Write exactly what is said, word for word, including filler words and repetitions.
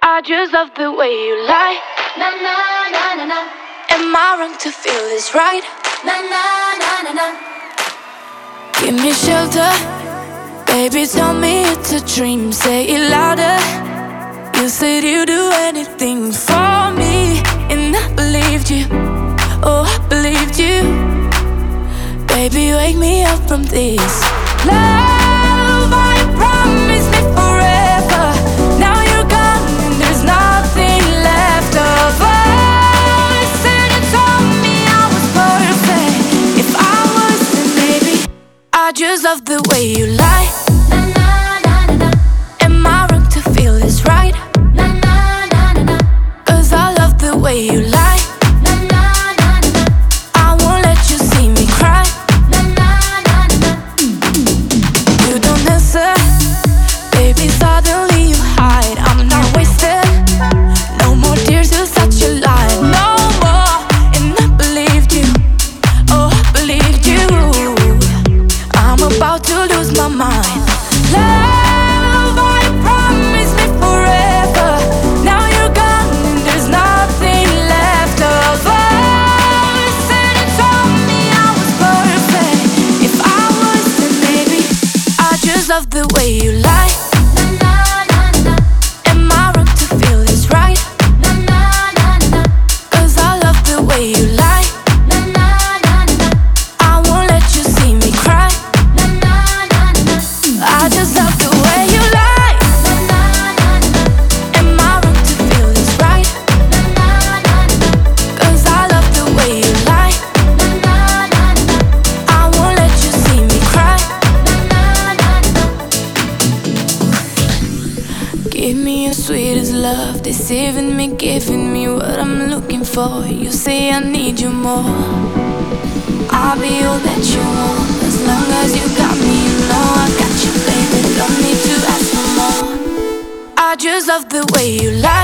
I just love the way you lie. Na na na na na. Am I wrong to feel this right? Na na na na na. Give me shelter, baby, tell me it's a dream. Say it louder. You said you'd do anything for me, and I believed you. Oh, I believed you. Baby, wake me up from this love. I promised me forever. Now you're gone and there's nothing left of us. And you told me I was perfect. If I was, then maybe I just love the way you lie. Na na na na na. Am I wrong to feel this right? Na na na na na. Cause I love the way you lie. Na na na na na. I won't let you see me cry. Na na na na na. You don't answer, baby, suddenly you hide. I'm not wasted. No more tears, you're such a lie. No more, and I believed you. Oh, I believed you. I'm about to lose my mind. Love, I promised me forever. Now you're gone and there's nothing left of us. And you told me I was perfect. If I was, then maybe I just love the way you lie. Na na na na. Am I wrong to feel this right? Na na na na. Cause I love the way you lie. Na na na na. I won't let you see me cry. Na na na na. I just love the way you lie. Na na na na. Am I wrong to feel this right? Na na na na. Cause I love the way you lie. Na na na na. I won't let you see me cry. Na na na na. Give me your sweetest love, deceiving me, giving me what I'm looking for. You say I need you more. I'll be all that you want, as long as you got me. You know I got you, baby. Don't need to ask for more. I just love the way you lie.